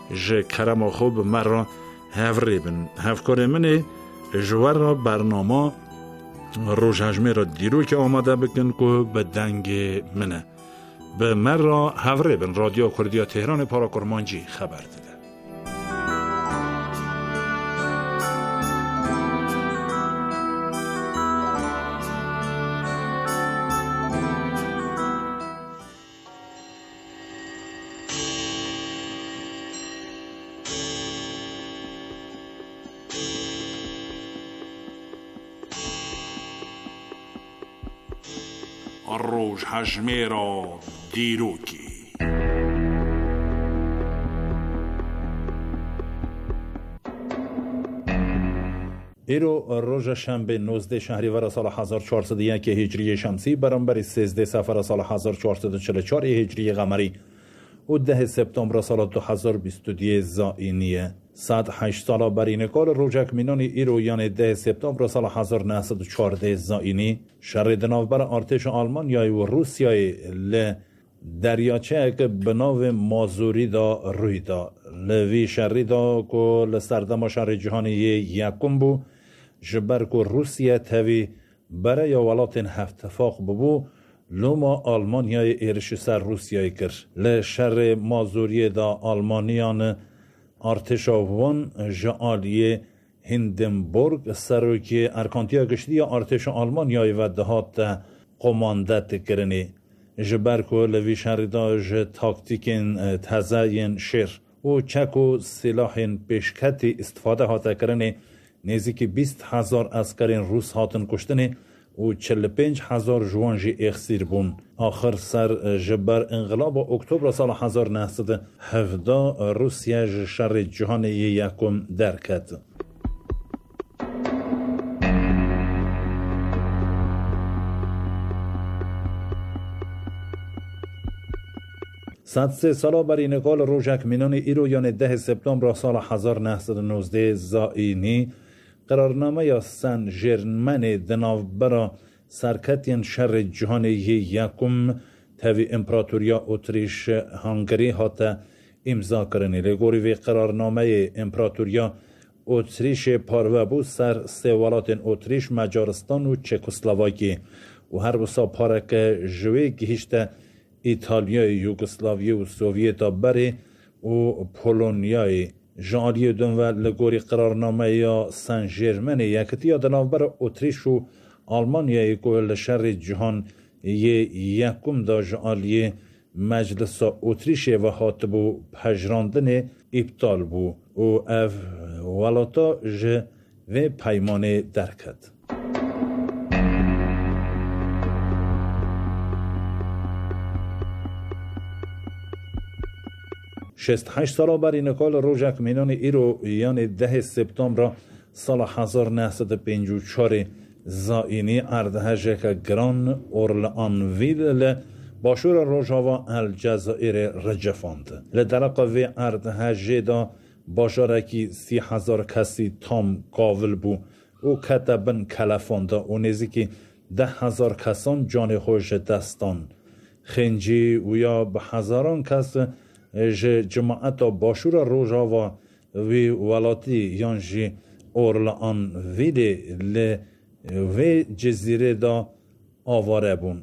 ج کرم خوب مرا هفری بن هفکار منه جوار را برنامه روز هجمه را دیرو که آماده بکن که به دنگ منه به مرا هفری بن رادیو کردیا تهران پاراکرمانجی خبر ده. روز هجمه را دیروکی ایرو روز شنبه 19 شهریور سال 1401 هجری شمسی برابر 13 صفر سال 1444 هجری قمری و 10 سپتامبر سال 2022 زائینیه 108 سال برینکال روجک مینانی ایرو یعنی 10 سپتامبر سال 1914 زائینی شر دناوبر ارتش آلمانیای و روسیای ل دریاچه که به ناو مازوری دا روی دا لوی شری دا که لسردم شر جهانی یکم بو جبر که روسیه تاوی برای ولات هفتفاق ببو لوما آلمانیای ایرش سر روسیای کر لشر مازوری دا آلمانیان ارتشاوان جعالی هندنبورگ سروکی ارکانتیا گشتی ارتش آلمانیای و دهات قماندت کرنی جبرکو لوی شریداج تاکتیکین تزاین شر و چکو سلاحین پیشکتی استفاده هاته کرنی نزدیک 20,000 اسکرین روس هاتن کشتنی و 45,000 جوانجی اخسیر بون. آخر سر جبر انقلاب اکتبر سال 1917 روسیه شر جهان یکم درکت. صد سه سالا بر اینکال روژک مینان ایرو یعنی 10 سپتامبر سال 1919 زائینی قرارنامه یا سن ژرمن دناوبرا سرکتین شر جهان یکم تاوی امپراتوریا اتریش هنگری هاته امضا کرنی لگوری وی قرارنامه امپراتوریا اتریش پاروبو سر سه ولات اتریش مجارستان و چکسلواکی و هر بسا پارک جوی گهشته ایتالیای یوگسلاوی و سوویتا بری و پولونیای جالی دون و لگوری قرارنامه یا سن ژرمن یکتیا دناوبر اتریش و آلمانیای که شر جهان یکم دا جالی مجلس اتریش و هاتبو پجراندن ابطال بو و اف ولاتا جه و پیمان درکت. شست هشت سالا بر اینکال روژک مینان ایرو یعنی 10 سپتامبر سال 1954 زائینی اردهجک گران اورلانویل باشور روژاوا الجزائر رجفاند. لدرق وی اردهجه دا باشارکی 30,000 کسی تام قاول بو و کتبن کلفانده و نزدیکی 10,000 کسان جان خوش دستان خنجی و یا به هزاران کس جماعت باشور روژاوا وی ولاتی یانجی اورلان ویده ل وی جزیره دا آواره بون.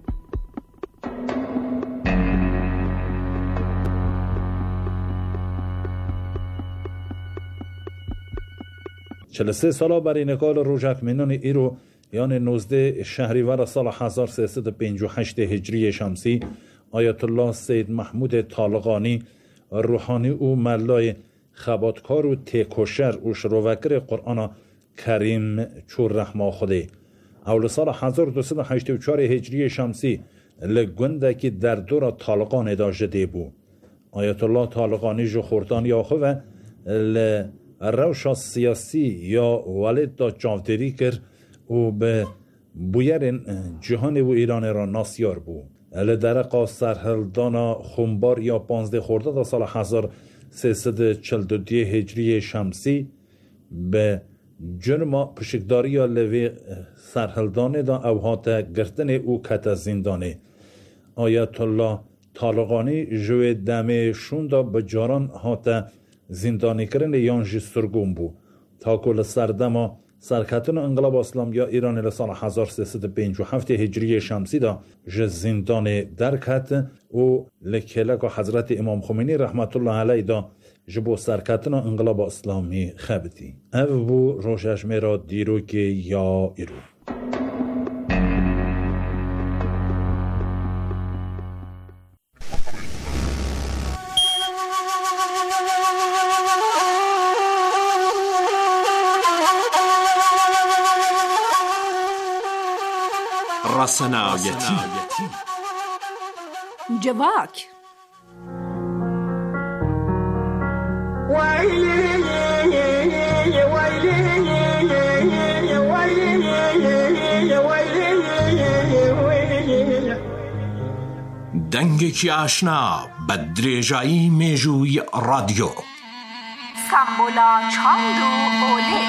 چلسه سالا بر اینکال روژک مینان ایرو یعنی 19 شهریور سال 1358 هجری شمسی آیت الله سید محمود طالقانی روحانی و ملای خباتکار و تکوشر و شروکر قرآن کریم چور رحمه خوده اول سال 1284 هجری شمسی لگنده که در دور طالقان داشته بو آیت الله طالقانی جو خوردان یا خواه روش سیاسی یا ولد دا جاودری کر و به بویرین جهان و ایران را ناسیار بو لدرقا سرهلدانا خونبار یا 15 خورده دا سال 1342 هجری شمسی به جرما پشکداری یا لوی سرهلدانه دا اوهات گرتن او کت زندانه آیت الله طالقانی جوی دمه شوندا به جاران هاته زندانی کرن یان جی سرگون بو تا کل سردما سرکتن انقلاب اسلامی ایران لسال 1357 هجری شمسی دا ج زندان درکت و لکلک و حضرت امام خمینی رحمت الله علیه دا جبو سرکتن انقلاب اسلامی خبتی او بو روشش میرا دیرو که یا ایرو رسنایتی جواک دنگێکی ئاشنا بە درێژایی مێژووی رادیۆ سامبولا چاند و ئۆلێ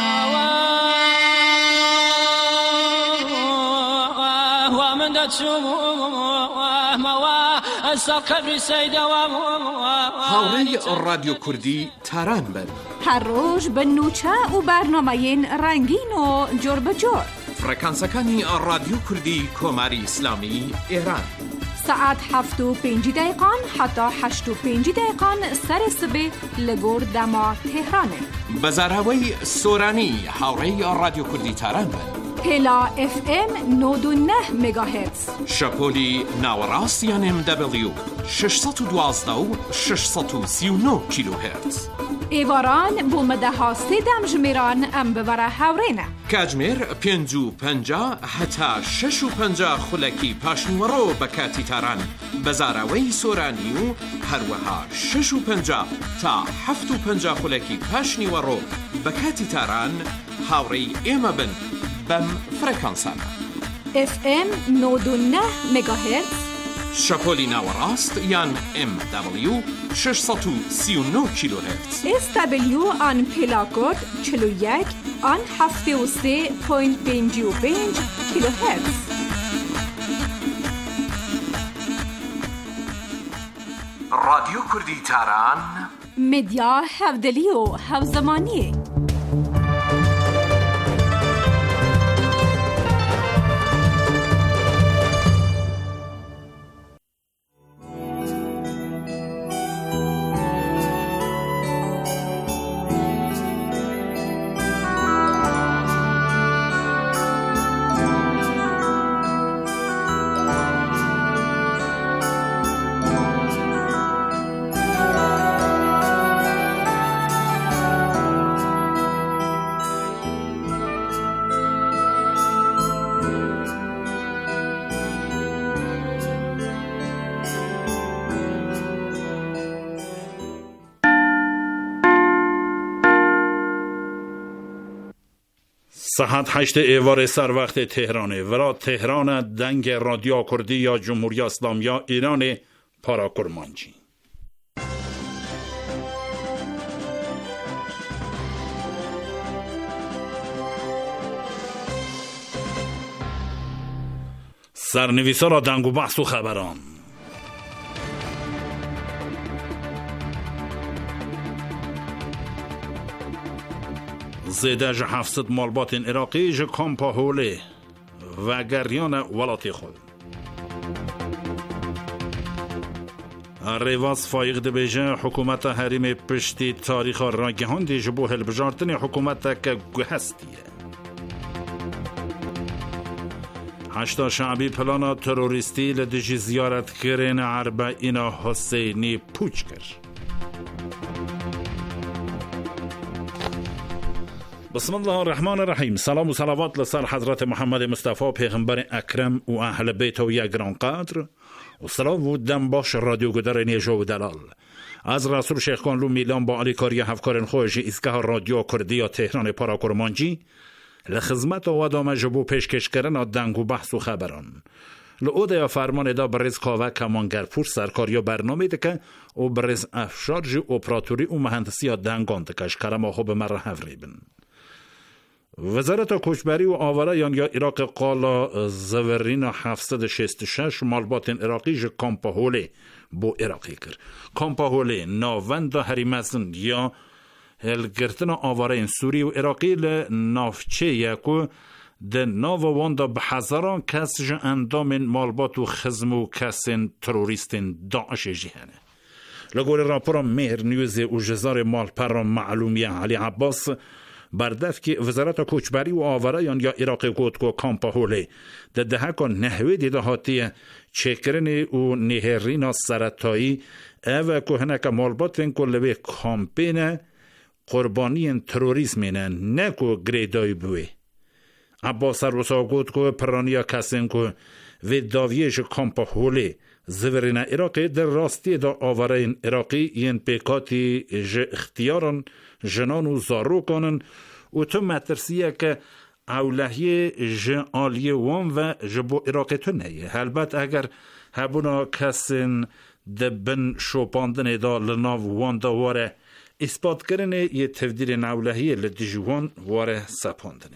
هاوڕێی رادیۆ کوردی تاران بن هەر ڕۆژ بە نوچە و بەرنامەیەن ڕەنگین و جۆر بەجۆر فڕەکانسەکانی رادیۆ کوردی کۆماری ئیسلامی ئێران ساعت 7:05 حتا 8:05 سر سبێ لە گۆر دەما تێهرانێ بەزاراوەی سۆرانی هاوڕێی رادیۆ کوردی تاران بن هێلا FM 99 مگاهرتز شەپۆلی ناوەڕاستیان MW 612 و 639 کیلوهرتز ئێواران بۆ مەدەها سێدەم ژمێران ئەم ببەرە هاوڕێنە کاتژمێر 5:50 هەتا 6:50 خولەکی پاشنیوەڕۆ بە کاتی تاران بەزاراوەی سۆرانی و هەروەها 6:50 تا 7:50 خولەکی پاشنیوەڕۆ بە کاتی تاران هاوڕێی ئێمە بن بەم فرەکانسانە FM 99 مگاهرتز شەپۆلی ناوەڕاست یان MW 639 کیلوهرتز SW آن پلاکۆد 41 آن 73.55 کیلوهرتز رادیۆ کوردی تاران مدیا هەودەلی و هەوزەمانی ساعت 8 ایوار سر وقت تهرانه ورا تهران دنگ رادیو کردی یا جمهوری اسلامی ایران پاراکرمانجی سرنویسا را دنگ و بحث و خبران زیده جه 700 مالبات عراقی جه کامپا هوله و گریان ولاتی خود ریواز فایق ده بیجه حکومت حریم پشتی تاریخ راگهان دی جبو هلبجارتن حکومت که گوهستیه 8 شعبی پلانا تروریستی لدیجی زیارت کرن اربعین حسینی پوچ کرد بسم الله الرحمن الرحیم. سلام و صلوات لسر حضرت محمد مصطفی پیغمبر اکرم و اهل بیت و یک گران قدر و سلام و دم باش رادیو گدر نیجا و دلال از رسول شیخ کانلو میلان با علی کاری هفکارن خوش ایستگاه رادیو کردی یا تهران پاراکرمانجی لخدمت و دام جبو پیشکش کردن دنگ و بحث و خبران لعوده یا فرمان دا برز کاوه کمانگر پور سرکاری برنامه دکه و برز افشارج اپراتوری و مهندسی دنگان دکش کرم آخو به مره هفریبن وزارت کوچبری و آوارایان یا عراق قالا زورین 766 مالباتن عراقی ج کامپاهوله بو عراقی کرد. کامپاهوله ناوند هریمزن یا هلگرتن آوارین سوری و عراقی لنافچه یکو ده ناو واندا به هزاران کس ج اندام مالبات و خزم و کسین تروریستین داعش جهنه. لگول راپورا مهر نیوز و جزار مالپر معلومی علی عباس بردف که وزارت کوچبری و آوارایان یا عراق گوت کو کامپاهوله ده ده کن نحوی دیده هاتی چکرن و نهرین سرطایی او که هنک مالباتن کلوه کامپین قربانی تروریسمینه نکو گریدای بوی. عباس روسا گوت کو پرانیا کسین که و داویش کامپاهوله زورین عراقی در راستی دا آوارین عراقی ین پیکاتی ج اختیاران جنان و زارو کنن و تو مترسیه که اولهی ج آلیه وان و جبو عراقی تو نیه. البته اگر هبونا کسین دبن شوپاندن دا لناو وان دا واره اثبات کرنه یه تفدیل نولهی لدیجوان واره سپاندنه.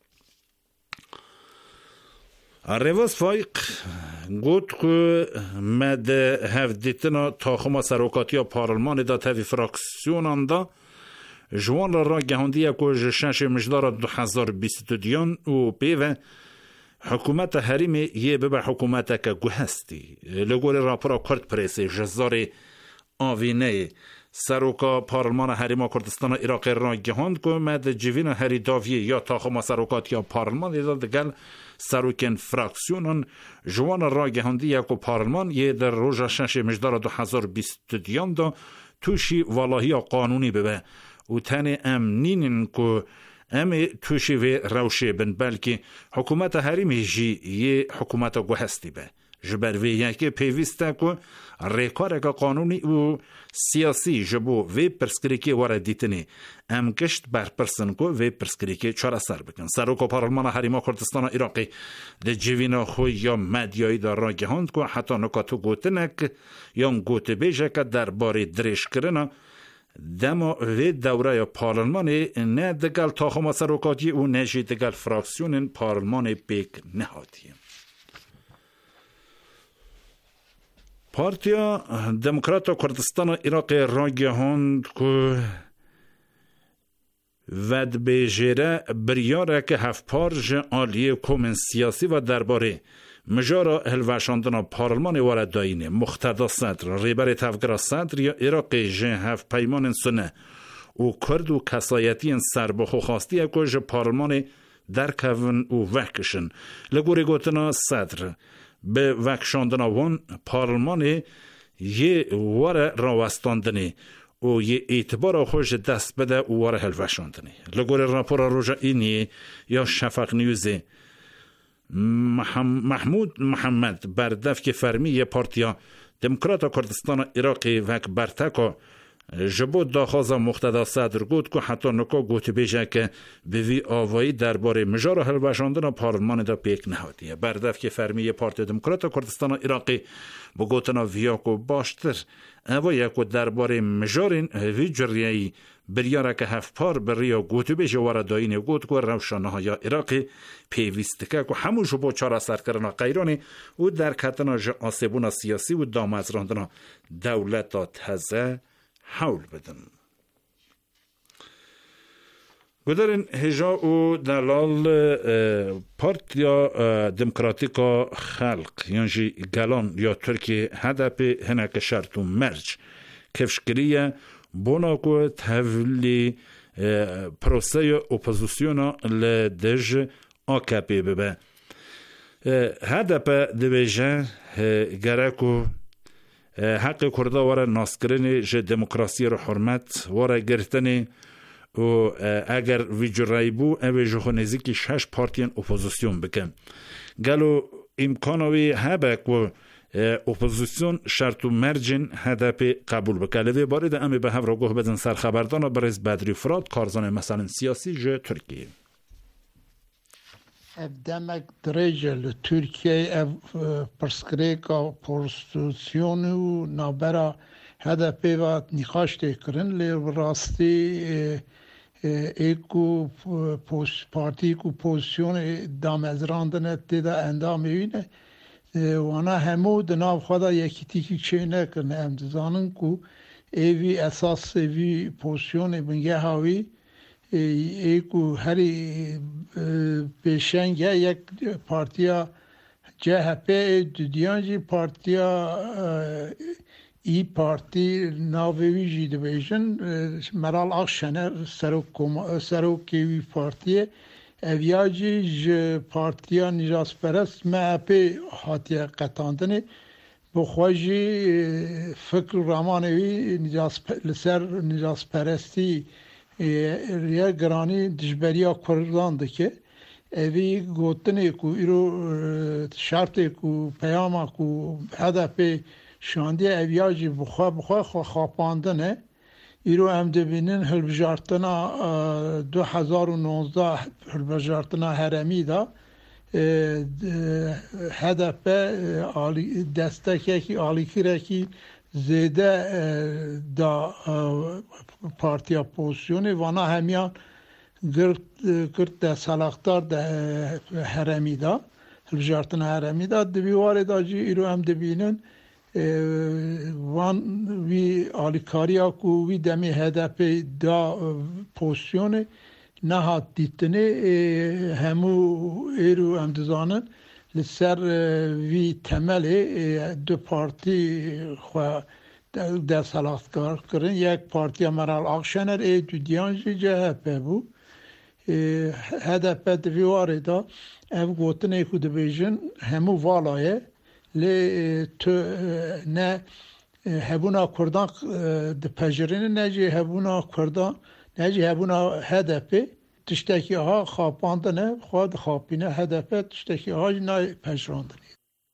رواز فایق گوت که مد هفدیتنا تاخما سروکاتی پارلمان دا تاوی فراکسیونان دا جوان را گهاندیه که جشنش مجدار 2022 و پیوه حکومت حریم یه به حکومت که گو هستی. لگول راپورا کرد پریسی جزار آوینه سروکا پارلمان حریم کردستان عراق را گهاند که مد جوین هری داویه یا تاخما سروکاتی پارلمان دا دگل سروکن فراکسیونان جوان را گهاندی یکو پارلمان یه در روژا شش مجدار 2022 دا توشی والاهی قانونی ببه و تن امنینن که ام توشی و روشه بن بلکه حکومت حریمی جی یه حکومت گو هستی به جبر وی یکی پیوسته که ریکارک قانونی و سیاسی جبو و پرسکریکی وارد دیتنی ام گشت بر پرسن که و پرسکریکی چرا سر بکن. سروک پارلمان حریم کردستان عراقی ده جوینا خوی یا مدیایی در را گهاند که حتی نکاتو گوتنک یا گوت بیجه که در باری درش کرنه دما و دوره پارلمان نه دگل تاخما سروکاتی و نجی دگل فراکسیون پارلمان بیک نهادیم. پارتیا دموکرات کردستان عراق را گهاند که ود بجره بریاره که هفپارج آلیه کومن سیاسی و درباره مجارا هلوشاندن پارلمان وارد داینه مختدا صدر ریبر تفگر صدر یا عراق جه هف پیمان سنه و کرد و کسایتی سربخو خواستی که پارلمان در کون و وکشن لگوری گوتنا صدر به وکشاندن وان پارلمان یه واره راوستاندنی و یه اعتبار خوش دست بده و واره هلوشاندنی. لگور راپور روژا اینی یا شفق نیوزی محمود محمد بردف که فرمی یه پارتیا دموکرات کردستان عراقی وک برتکا جبود داخوازا مختدا صدر گود که حتی نکا گوت بیجه که به وی آوایی درباره مجار هلوشاندن پارلمان دا پیک نهادیه. بردف که فرمی پارتی دموکرات کردستان عراقی بگوتنا ویاکو باشتر اوایی که درباره مجارین وی جریهی بریاره که هفپار بریا گوت بیجه وارداین گود که روشانه های عراقی پیوسته که همون جبو چارا سر کرنا قیرانی و در کتنا جه آسیبون سیاسی و دامزراندن دولت تزه حول بدن. گذارن هجا و دلال پارتیا دموکراتیکا خلق یعنی گلان یا ترکی هدف هنک شرط و مرج کفشکریه بونا که تحویلی پروسه اپوزیسیونا لدج آکپی ببه. هدف دویجه گرکو حق کرده واره ناسکرین جه دموکراسی رو حرمت واره گرتنی و اگر وی جرایی بو اوی جه نزیکی 6 پارتین اپوزیسیون بکن گلو امکانوی هبک و اپوزیسیون شرط و مرجن هدف قبول بکن. لوی بارید امی به هف را گوه بدن سرخبردان برز بدری فراد کارزان مثلا سیاسی جه ترکیه demek derece Türkiye perskreka porstusyonu nabera HDP ve nikaşte kırın le rasti ایکو پارتی کو پوزیشن دامزراندن تیدا اندام وینه وانا همو دناو خدا یکی تیکی چه نکنه هم دزانن کو ایوی اساس ایوی پوزیشن بنگه هاوی ایکو هری پیشنگه یک پارتیا CHP دیانجی پارتیا ای پارتی ناوی جی دیویژن مرال آخشنر سروکی وی پارتیه اویاجی ج پارتیا نجاس پرست MHP هاتیه قطاندنه بخواجی فکر رامانوی لسر نجاس پرستی ریا گرانی دجبریا کردان دکه اوی گوتنه کو ایرو شرط کو پیاما کو هدف شاندی اویاجی بخوا خواپاندنه ایرو هم دبینن هلبجارتنا 2019 هلبجارتنا هرمی دا هدف دستکی که آلیکیره که زیده دا پارتیا پوزیونه وانا همیان گرد ده سلاختار ده هرمی دا هلبجارتن هرمی دا دویواره دا جی ایرو هم دبینن وان وی آلیکاریا کو وی دمی هدف دا پوزیونه نهات دیتنه همو ایرو هم دزانن لسر وی تمل دو پارتی خواه ده سلاختار کرن یک پارتی مرال آخشنر دو دیانجی CHP بو هدف دویواره دا ev gotine ku dibêjin hemû valaye lê tu ne hebûna Kurdan dipejirînin ne jî hebûna Kurdan ne jî hebûna HDP tiştekî ha xapandine xwe dixapîne HDP tiştekî ha jî naypejirandinê.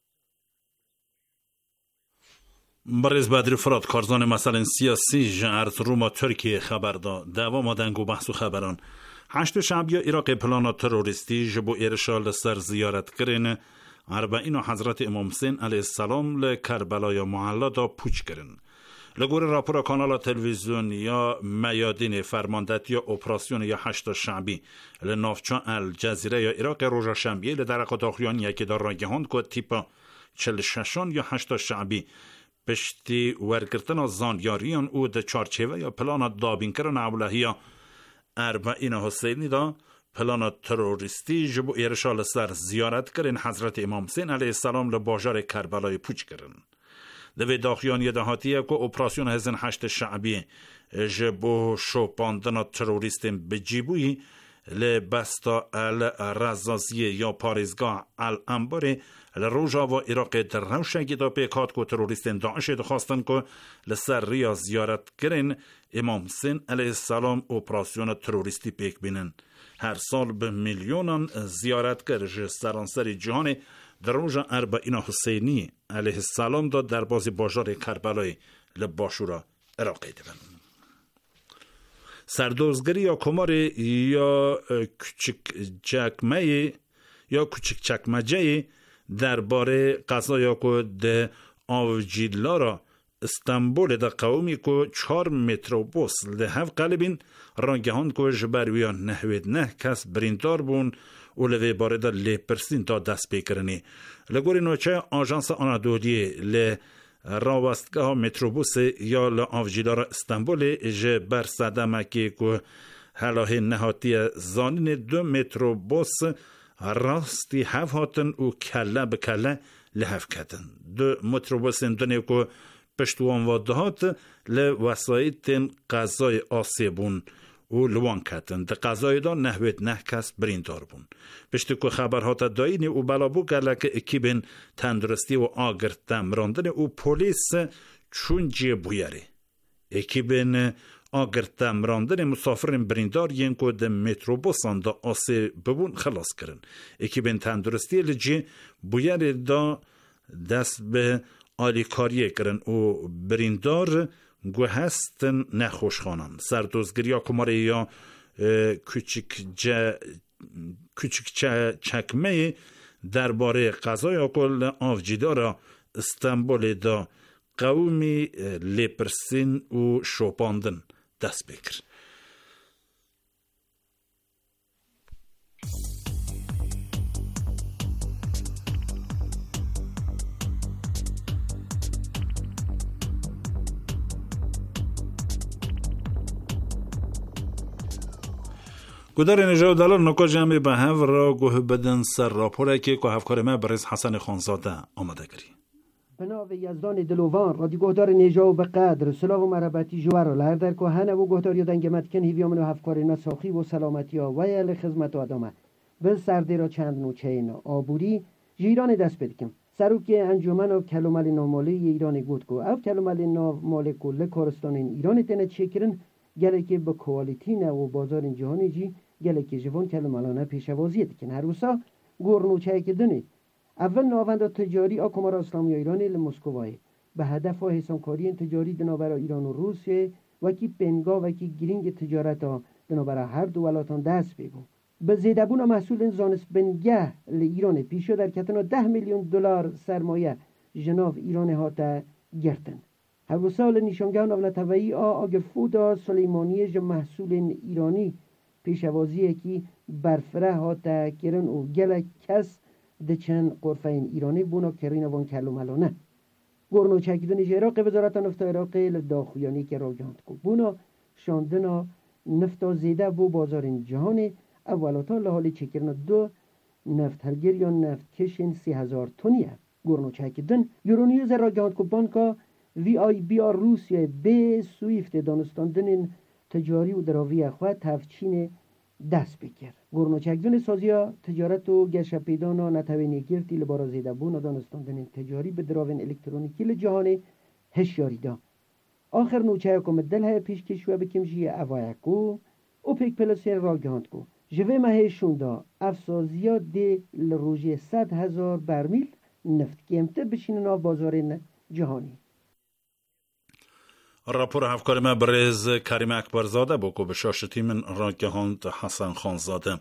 برز بدری فراد کارزان مسائل سیاسی جهت روما ترکیه خبر داد دوام دنگ و بحث و خبران 8 شنبه عراق پلان تروریستی جبو ارشال سر زیارت کرن 40 حضرت امام حسین علیه السلام لکربلای معلا دا پوچ کرن لگور راپور کانال تلویزیون یا میادین فرماندهی اپراسیون یا 8 شنبه لنافچان الجزیره یا عراق روژا شنبه لدرقات آخریان یکی دار راگهاند که تیپا 46 یا 8 شنبه پشتی ورگرتن زاندیاریان او ده چارچوه یا پلان دابین کرن اولهی 40 حسینی دا پلان تروریستی جبو ارشال سر زیارت کرن حضرت امام حسین علیه السلام لباجار کربلای پوچ کرن دوی داخیان یدهاتیه که اپراسیون هزن 8 شعبی جبو شوپاندن تروریستین بجیبوی لبستا الرزازیه یا پاریزگاه الانباره لروژا و عراق در روشنگی دا پیکات که تروریستین داعش دخواستن که لسر ریا زیارت کرن امام حسین علیه السلام اپراسیون تروریستی پیک بینن هر سال به میلیونان زیارت کرد سرانسر جهان در روژا 40 حسینی علیه السلام دا در بازی باجار کربلای لباشورا عراقی دیدن سردوزگری یا کمار یا کوچک چکمجه درباره قضایا که ده آوجیلا را استانبول ده قومی که 4 متروبوس ده هف قلبین رانگهان که جبرویان نهوید نه کس بریندار بون و لوی باره ده لیپرسین تا دست بکرنی لگوری نوچه آژانس آنادولی لی راوستگاه متروبوس یا لآوجیلا را استانبول جبر صدمکی که حلاهی نهاتی زانین 2 متروبوس راستی هف هاتن و کله به کله لحف کتن 2 متروبوسین دنه که پشتوان وادهات لوسایتین قضای آسیبون و لوان کتن ده قضای دا نهوید نه کس بریندار بون پشتی که خبرهات داینی و بلابو گله که اکیبین تندرستی و آگر تمراندن و پولیس چون جیه بویره اکیبین آگر تمراندن مسافرین بریندار ین که ده متروبوسان دا آسیب ببون خلاص کرن اکیبین تندرستی لجی بویره دا دست به آلیکاریه کرن و بریندار گوه هستن نخوشخانان سردوزگری یا کماره یا کوچک چکمه درباره قضای اکل آفجیدارا استانبول دا قومی لیپرسین و شوپاندن دست بکر گودار نجاو دلار نکو جمعی به هف را گوه بدن سر راپوره که که هفکار ما برز حسن خانزاده آمده کری. بناو یزدان دلوان رادی گهدار نجاو به قدر سلاو و مربطی جوار لر در که هنه و گهدار یادن گمتکن هیویامن و هفکار نساخی و سلامتی ها و یل خدمت و ادامه به سرده را چند نوچه این آبوری جیران دست بدکم سروک انجمن و کلمل ناماله ایران گوتگو او کلمل ناماله کل کارستان ایران تنه چکرن گله که با کوالیتی نه و بازار جهانی جی گله که جوان کلملانه پیشوازی دکن هر روسا گورنوچه که دنه اول ناوند تجاری آکمار اسلامی ایرانی لمسکوای به هدف حسانکاری تجاری دنابرا ایران و روسیه و کی پنگا و کی گرینگ تجارت ها دنابرا هر دو ولاتان دست بگو به زیدبون مسئول زانست بنگه ایران پیشو در کتنا 10 میلیون دلار سرمایه جناو ایران ها تا گرتن هر سال نشانگاه نولتوی آگر فودا سلیمانی ج محصول ایرانی پیشوازی کی برفره ها تا گرن و گله کس دچن قرفین ایرانی بونا کرین وان کلوملانه گورنو چکیدن عراق وزارت نفت عراق لداخویانی که را جهاند کو بونا شاندنا نفت زیده بو بازار جهانی اولاتا لحالی چکرن 2 نفت هرگر یا نفت کشین 30,000 تونیه گورنو چکیدن یورونیوز را جهاند کو بانکا وی آی بی آر روسیه به سویفت دانستاندن تجاری و دراوی خواهد تفچین دست بکر گورنو چکیدن سازیا تجارت و گشت پیدانا نتوینی گرتی لبارا زیده بونا دانستاندن تجاری به دراوین الکترونیکی لجهانی هشیاری دا آخر نوچه کم دل های پیش کشوه بکم جیه اوایکو اوپیک پلسیر را گهاند کو جوه مهیشون دا افسازیا دی لروژی 100,000 برمیل نفت کمته بشینن آف بازار جهانی راپور هفکار ما برز کریم اکبرزاده بکو به شاشتی من را گهاند حسن خانزاده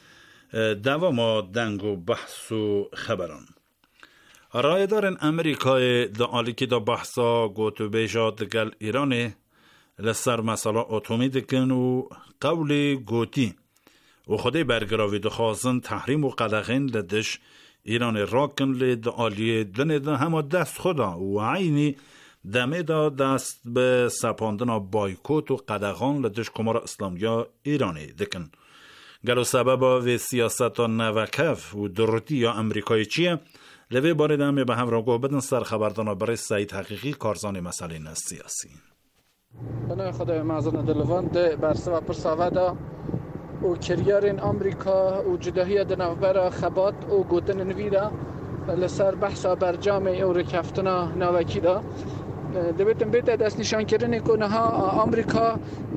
دوام دنگ و بحث و خبران رایدارن امریکای دا آلی که دا بحثا گوتو بیجاد گل ایرانه لسر مسئله اتومی دکن و قول گوتی و خودی برگراوی دخوازن تحریم و قدغین لدش ایران راکن لد آلی دنه دا همه دست خدا و عینی دمه دا دست به سپاندن بایکوت و قدغان لدش کمار اسلامیا ایرانی دکن گلو سبب و سیاست نوکف و دردی یا امریکای چیه لوی باری دمه به هم را گوه بدن سر خبردانا برای سعید حقیقی کارزان مسئله سیاسی بنای خدای معظم دلوان ده برسه و پرساوه دا و کریارین امریکا و جداهی دنوبر خبات و گوتن نویدا لسر بحثا برجام او رکفتنا نوکی دا دبیتن بیت دست نشان کردن که نها امریکا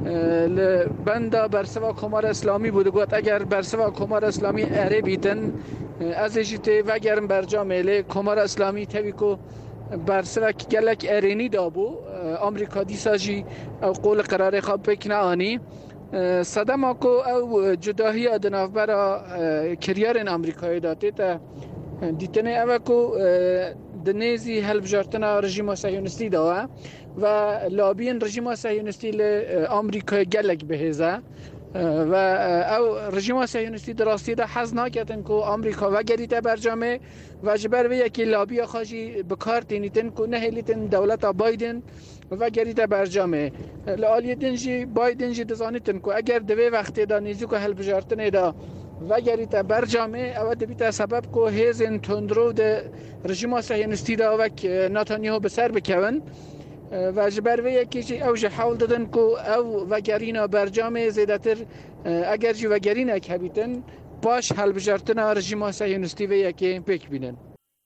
لبندا برسوا کمار اسلامی بود گوت اگر برسوا کمار اسلامی اره بیتن از اجیته و اگر برجام لی کمار اسلامی تاوی که برسوا که گلک ارینی دا بو امریکا دیسا جی او قول قرار خواب بکنه آنی صدم اکو او جداهی ادناف برا کریارین امریکایی داتی تا دیتنه او اکو دنیزی حلب جارتنا رژیم صهیونیستی داوه و لابین رژیم صهیونیستی لامریکای گلک بهزه و او رژیم صهیونیستی دراستی ده حز ناکتن که امریکا و گریت برجامه و جبر و یکی لابی خواهی بکار تینیتن که نهیلیتن دولت بایدن و گریت برجامه لعالی دنجی بایدن جی دزانیتن که اگر دوی وقتی دا نیزی که حلب جارتنه دا و گریت برجامه او دبیت سبب که هیزن تندرو ده رژیم صهیونیستی دا وک نتانیاهو بسر بکون و جبر و یکی اوج حاول دادن که او وگرینا برجام زیادتر اگر جو وگرینا کبیتن باش حل بجارتن رژیم صهیونیستی و یکی پیک بینن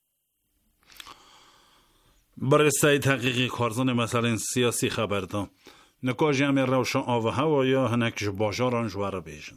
برای سعید حقیقی کارزان مسئله سیاسی خبردان نکاجی همه روشن آوه هوا یا هنکش باجاران جواره بیشن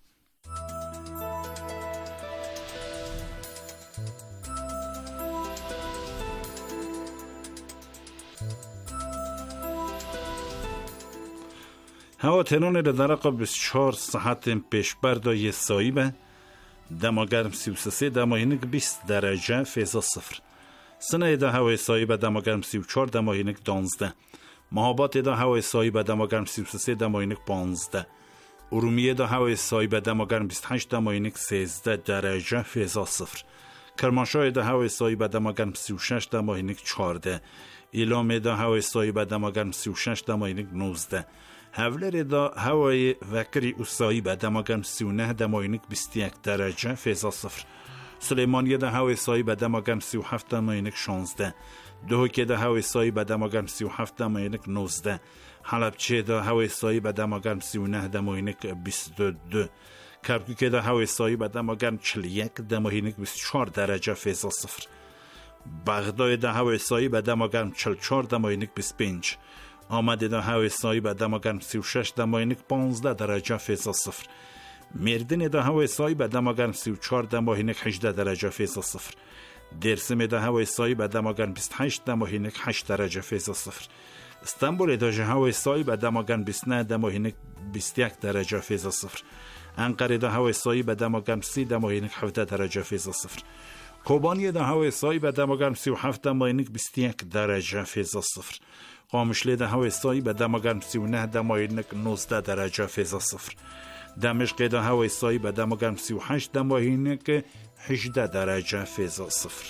هوا تهران درقه 24 ساعت پیش بردا یه سایبه دما گرم 33 دما هینک 20 درجه فضا صفر سنه ده هوای سایبه دما گرم 34 دما هینک 12 مهابات ده هوای سایبه دما گرم 33 دما هینک 15 ارومیه ده هوای سایبه دما گرم 28 دما هینک 13 درجه فضا صفر کرمانشاه ده هوای سایبه دما گرم 36 دما هینک 14 ایلام ده هوای سایبه دما گرم 36 دما هینک 19 هولر دا هوای وکری اوسایی به دماغم 39 دماینک 21 درجه فیضا صفر. سلیمانیه دا هوای سایی به دماغم 37 دماینک 16. دهوکه دا هوای سایی به دماغم 37 دماینک 19. حلبچه دا هوای سایی به دماغم 39 دماینک 22. کرکوک دا هوای سایی به دماغم 41 دماینک 24 درجه فیضا صفر. بغداد دا هوای سایی به دماغم 44 دماینک 25. آمده دا هوای سایی به دماغم 36 دماینک 15 درجه فیضا صفر. مردن دا هوای سایی به دماغم 34 دماینک 18 درجه فیضا صفر. درسم دا هوای سایی به دماغم 28 دماینک 8 درجه فیضا صفر. استانبول دا هوای سایی به دماغم 29 دماینک 21 درجه فیضا صفر. انقره دا هوای سایی به دماغم 30 دماینک 17 درجه فیضا صفر. کوبانی دا هوای سایی به دماغم 37 دماینک 21 درجه فیضا صفر. قامشلی دا هوای سایی به دماغم 39 دماینک 19 درجه فیضا صفر. دمشق دا هوای سایی به دماغم 38 دماینک 18 درجه فیضا صفر.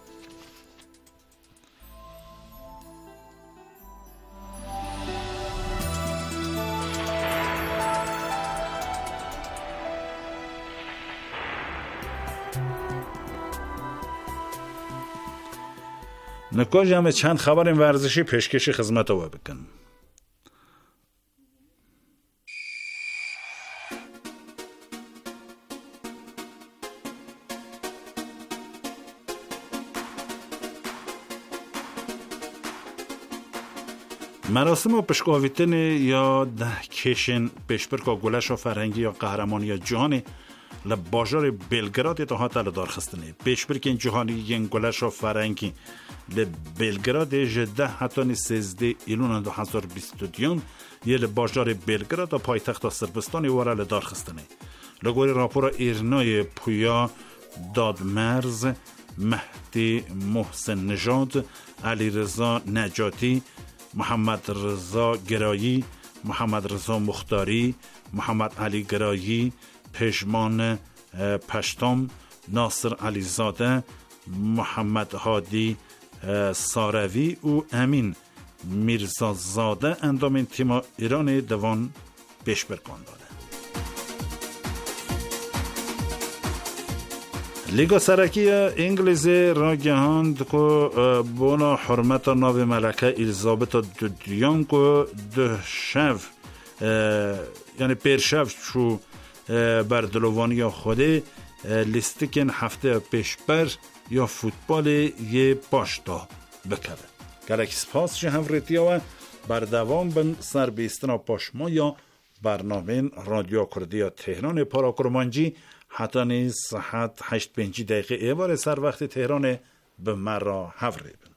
نکاج همه چند خبر ورزشی پیشکش خدمت او بکن. مراسم و پشکاویتن یا ده کشن پیشبرکا گلش و فرهنگی یا قهرمانی جهانی لباجار بلگراد اتحاد لدار خستنه. پیشبرکن جهانی ین گلش و فرهنگی لبلگراد 10 حتی 13 ایلون 2022 یه لباجار بلگراد و پایتخت سربستانی واره لدار خستنه. لگوری راپور ایرنای پویا دادمرز، مهدی محسن نژاد، علی رضا نجاتی، محمد رضا گرایی، محمد رضا مختاری، محمد علی گرایی، پژمان پشتم، ناصر علی زاده، محمد هادی ساروی و امین میرزا زاده اندامین تیم ایران دوان پیش برکان داده. لیگا سرکی انگلیس را گهاند که بنا حرمت ناو ملکه الیزابت دودیان که ده شب یعنی پر شب چو بر دلوانی خوده لیستکن هفته پیش بر یا فوتبال یه باشتا بکره. گلک سپاس شهوریتی و بر دوام بن سر بیستنا پاشما یا برنامه رادیو کردی تهران پاراکرمانجی حتی نیز ساعت 8:05 ایوار سر وقت تهران به مرا هفره بن.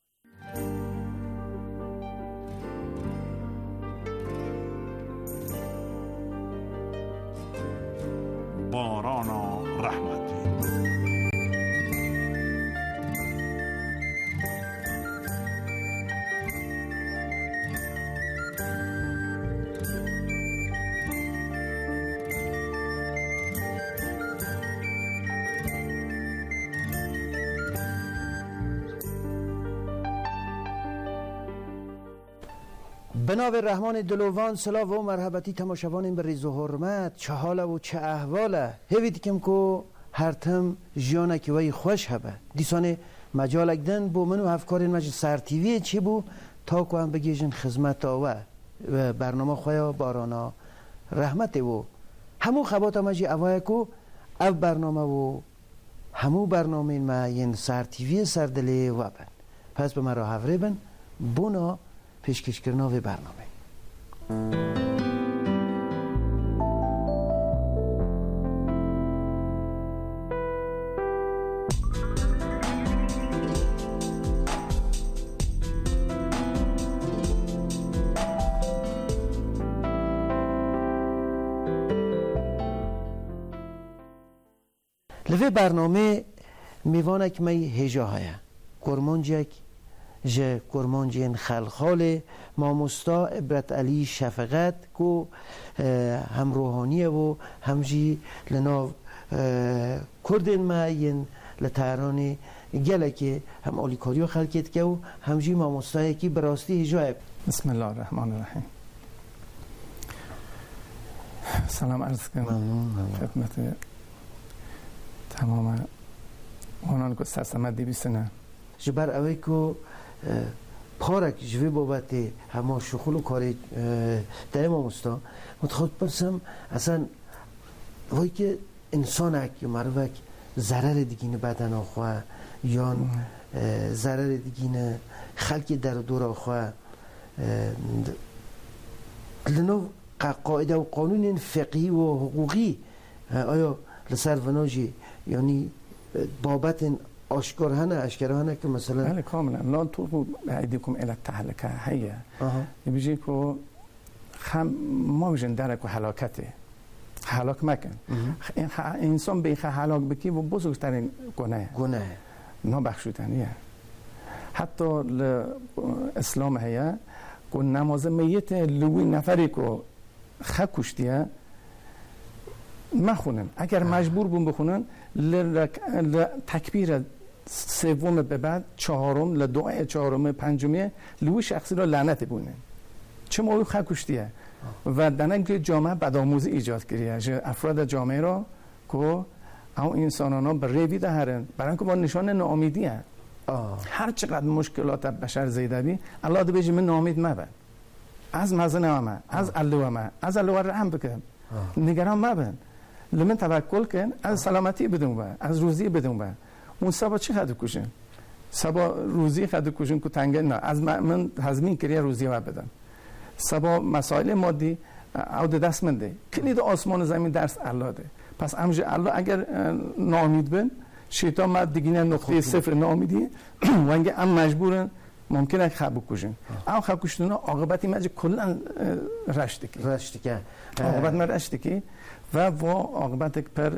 باران و رحمتی بناب رحمان دلوان سلاو و مرحبتی تماشاوان به ریز و حرمت چه حاله و چه احواله هیوید کم که هر تم جیانه که وی خوش هبه دیسانه مجال اگدن بو منو افکارین مجل سر تیویه چی بو تا که هم بگیجن خدمت آوه و برنامه خواه بارانا رحمت و همو خبات مجی اوه که او برنامه و همو برنامه ما ین سر تیویه سردله و بن پس به مرا حوره بن بونا پیشکش کردن و برنامه. لوی برنامه میوانک می هجا هیا کرمانجک جه کرمانجین خلخال ماموستا عبرت علی شفقت کو هم روحانیه و هم جی لناو کردین ما ین لطیرانی گله که هم آلیکاریو خلکت که و هم جی ماموستایی که براستی هجایب. بسم الله الرحمن الرحیم. سلام عرض کنم خدمت تمام اونان که سرسمت دیویستنه جبر اوی که پارک جوی بابت همه شغل و کاری دائما مستا متخواد پرسم اصلا وای که انسان اکی مروک ضرر دیگین بدن آخواه یا ضرر دیگین خلقی در دور آخواه لنو قاعده و قانون فقهی و حقوقی آیا لسر وناجی یعنی بابت آشکار هنه که مثلا بله کاملا لا تلقوا بأيديكم الى التهلكه هي بيجي کو ما بجن درک و هلاکته هلاک مکن انسان به هلاک بکی و بزرگترین گناه نابخشودنیه حتی اسلام هيا کو نماز میت لوی نفری کو خکشتیه مخونن اگر مجبور بون بخونن تکبیر سوم به بعد چهارم لدعای چهارم پنجمی لوی شخصی را لعنت بونه چه موضوع خکشتیه و دنگ جامعه بدآموزی ایجاد کردیه افراد جامعه را که او انسانانا به روی دهرن برای اینکه با نشان ناامیدی هست هر چقدر مشکلات بشر زیده بی الله ده بیجی من ناامید مبن از مزن همه از علو همه از علو رحم بکن نگران مبن لمن توکل کن از سلامتی بدون با از روزی بدون با اون سبا چی خدو کشن سبا روزی خدو کشن که تنگه نه از من هزمین کریه روزی و بدن سبا مسائل مادی او ده دست من ده کلید آسمان زمین درس الله ده پس امجه الله اگر ناامید بن شیطان ما دیگه نقطه صفر ناامیدی و انگه ام مجبورن ممکنه خب کشن او خب کشتن عاقبتی مجه کلا رشته که عاقبت ما رشته که و عاقبت پر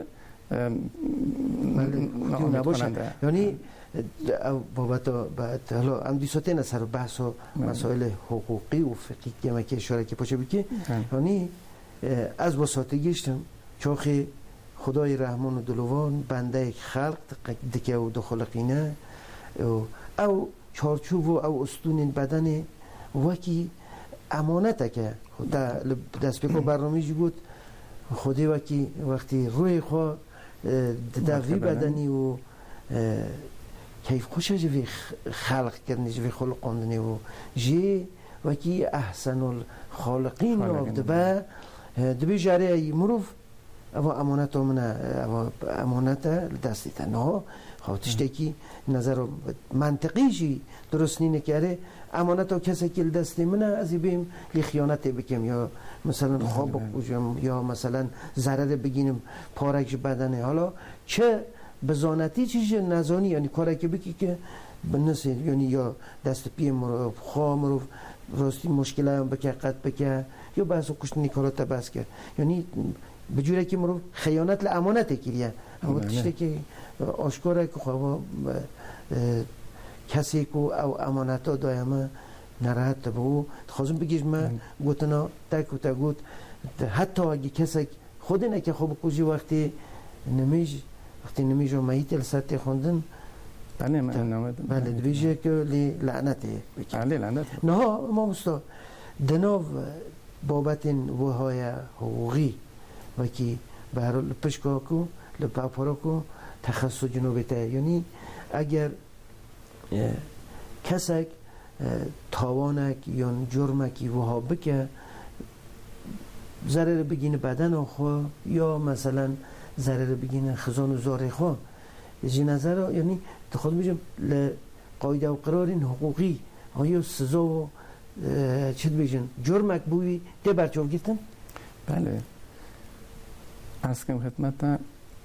نباشه یعنی بابت حالا هم دیساته نصر بحث و مسائل حقوقی و فقهی که اشاره که پاشه بکی یعنی از بساطه گشتم چاخی خدای رحمان و دلوان بنده خلق دکه و دخلقینه او چارچوب و او استون بدن وکی امانته که دست بکو برنامه‌ای بود خودی وقتی روی خواه دوی بدنی و کیف خوشه جوی خلق کردنی جوی خلق کردنی و جی وکی احسن الخالقین دبی جاره مروف او امانت امانت دستی تنها خاطشته که نظر منطقی جی درست نینه که امانت ها کسی که دستی منه از بیم یه خیانت بکم یا مثلا خواب بکوشم یا مثلا ضرر بگینم پارک بدنه حالا چه بزانتی چیز نزانی یعنی کاری که بکی که بنسه یعنی یا دست پی مروف خواه مروف راستی مشکل هم بکه قد بکه یا بحث و کشتنی کارات بحث کرد یعنی بجوره که مروف خیانت لامانت کریه اما تشته که آشکاره که خواه کسی که او امانت ها دایمه نراحت به او خوازم بگیش من گوتنا تک و تا گوت حتی اگه کسی خود نه که خوب کجی وقتی نمیج و مهیت السطح خوندن بله دویجه که لعنته بله لعنته نه ما مستا دناو بابت وهای حقوقی و که برای پشکاکو لپاپاراکو تخصص جنوبته یعنی اگر کسک تاوانک یا جرمکی وها بکه ضرر بگینه بدن آخوا یا مثلا ضرر بگینه خزان و زاره خوا از نظر یعنی خود میجم قاعده و قرارین حقوقی آیا سزا و چه بیجن جرمک بوی ده برچاو گیتن؟ بله از کم خدمت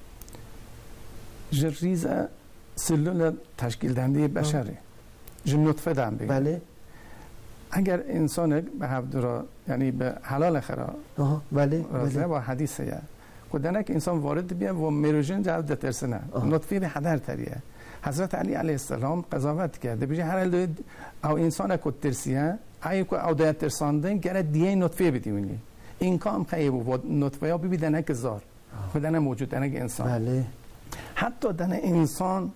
جریز سلول تشکیل دنده بشره نطفه دم بگه بله اگر انسان به هفدرا یعنی به حلال خرا بله رازه و حدیثه یه کدنک انسان وارد بیا و میروژن جواب دترسنه نطفه به حدر تریه حضرت علی علیه السلام قضاوت کرده بجه هر الدو او انسان کد ترسیه ای که او دایت ترساندن گره دیه نطفه بدیونی این کام خیلی بود نطفه ها ببیدنک زار بدن موجود دنک انسان بله حتی دن انسان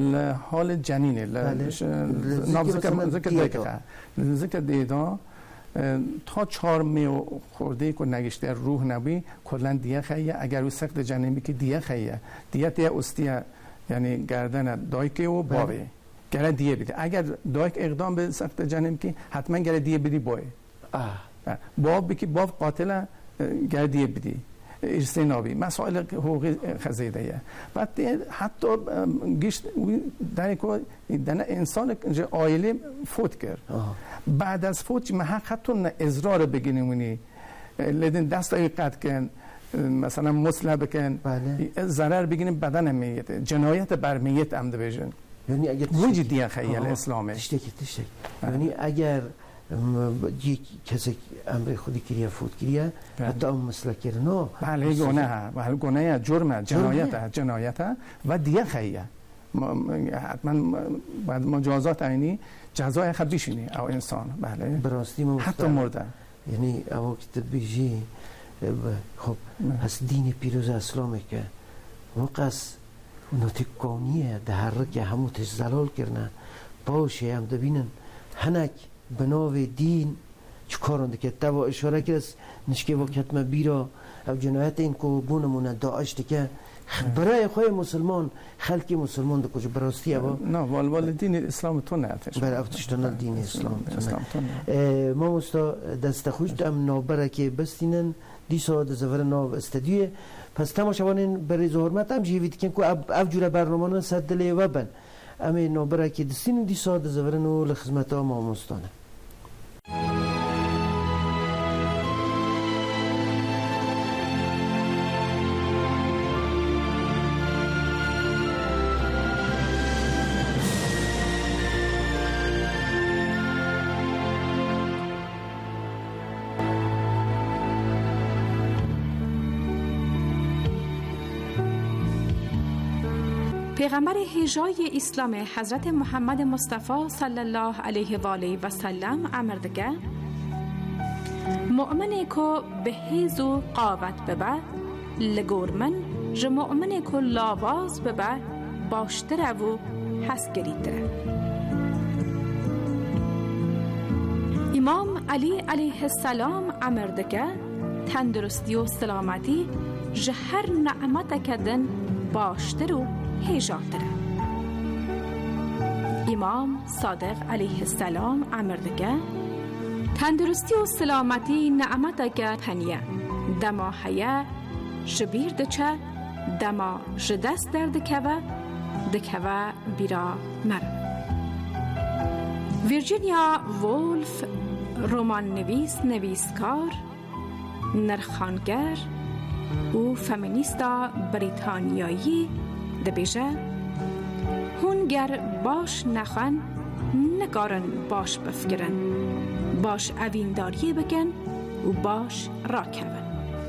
لحال جنینه ذکر دیدا تا 4 می خورده که نگشته روح نبی کلا دیه خیه اگر او سخت جنمی که دیه خیه دیه تیه استیه یعنی گردن دایکه و باوه گره دیه بیده اگر دایک اقدام به سخت جنمی که حتما گره دیه بیدی بایه باو بکی باو قاتل گره دیه بیدی ارسه نابی مسائل حقوقی خزیده ایه بعد حتی گشت در که انسان آیله فوت کرد بعد از فوت محق حتی ازرار بگینیمونی لیدن دست ای قد کن مثلا مسلح بکن ضرر بگینیم بدن میت جنایت بر میت عمد بجن یعنی اگر وجه دیگه خیال اسلامه تشتکی یعنی اگر یک کسی امر خودی کریه فوت کریه حتی اون مسئله کرنو بله گناه جرمه جنایت و دیگه خیه حتما بعد مجازات اینی جزای خب بیشینی او انسان بله براستی حتی مرده یعنی او که بیجی خب از دین پیروز اسلامه که وقت نوتیکانیه ده هر که همو تزدلال کرنه باشه هم دبینن هنک بناو دین چه کارونده که تبا اشاره کرد نشکه وقت ما بیرا او جنایت این که بونمونه داعش که برای خواه مسلمان خلقی مسلمان ده کجا براستی او نه وال دین اسلام تو نه برای افتشتانه دین اسلام ما مستا دست خوش دم نابره که بستینن دیسا ده زور ناو استدیوه پس تماشاوانین برای زهرمت هم جیوید که او جوره برنامه صد دلیه وبن اما نابره که دستین دیسا ده زور نو لخزمت ها ما مستانه پیغمبر هجای اسلام حضرت محمد مصطفی صلی الله علیه و آله و سلم امر دگه مؤمنی که به هیز و قاوت ببه لگورمن ج مؤمنی که لاواز ببه باشتره و حسگریدره. امام علی علیه السلام امر دگه تندرستی و سلامتی جهر نعمت کدن باشتر و هیجاتره. امام صادق علیه السلام امر دگه تندرستی و سلامتی نعمت که پنیه دما حیه شبیر دچه دما جدست در دکوه دکوه بیرا مر. ویرجینیا وولف رمان نویسکار نرخانگر و فمینیستا بریتانیایی دبیجه هونگر باش نخن نکارن باش بفکرن باش اوینداری بکن و باش راکون.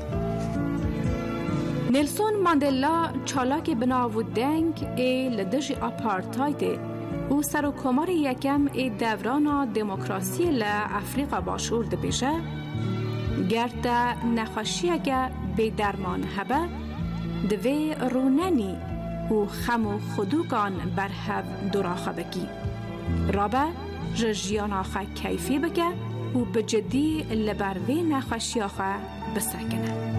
نیلسون ماندلا چالاک بناو دنگ ای لدج آپارتاید او سر و کمار یکم ای دوران دموکراسی لافریقا باشور دبیجه گرد نخوشیه که به درمان هبه دوی روننی و خم و خدوگان برهب دراخه بکی رابه جیان آخه کیفی بکه و بجدی لبروی نخوشی آخه بسکنه.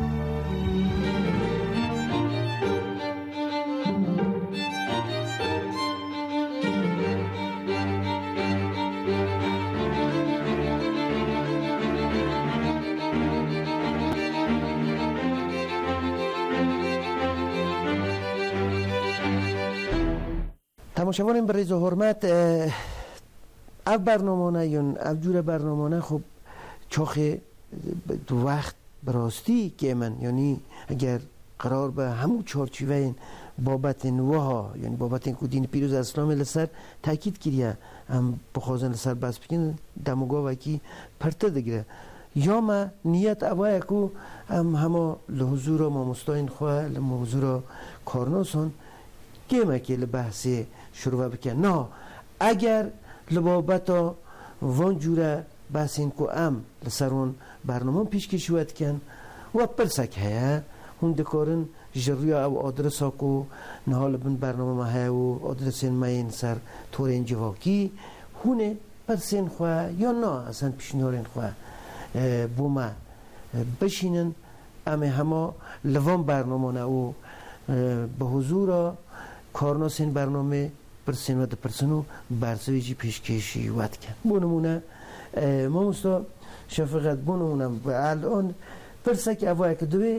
تماشاوانیم برای حرمت او برنامه یا او جور برنامه خب چاخه دو وقت براستی که من یعنی اگر قرار به همون چارچوبه این بابت نوها یعنی بابت این که دین پیروز اسلام لسر تاکید کریه هم بخوازن لسر بس بکن دموگاه وکی پرته دگیره یا ما نیت اوه اکو همه لحضور ما مستاین خواه لحضور کارناسان که مکه لبحث شروع بکن نه اگر لبابتا وان جوره بحث این که لسرون برنامه پیش کشوید کن و پرسک هیا هون دکارن جرویا او آدرس ها که نهال بین برنامه ما هیا و آدرس این ما این سر طور این جواکی هونه پرسین خواه یا نه اصلا پیشنهار این خواه بوما بشینن اما همه لوان برنامه نو به حضور کارناسین برنامه پرسین و پرسنو برسویجی پیشکشی وقت کن بونمونه ما مستا شفقت بونمونم و الان پرسه که اوه که دوی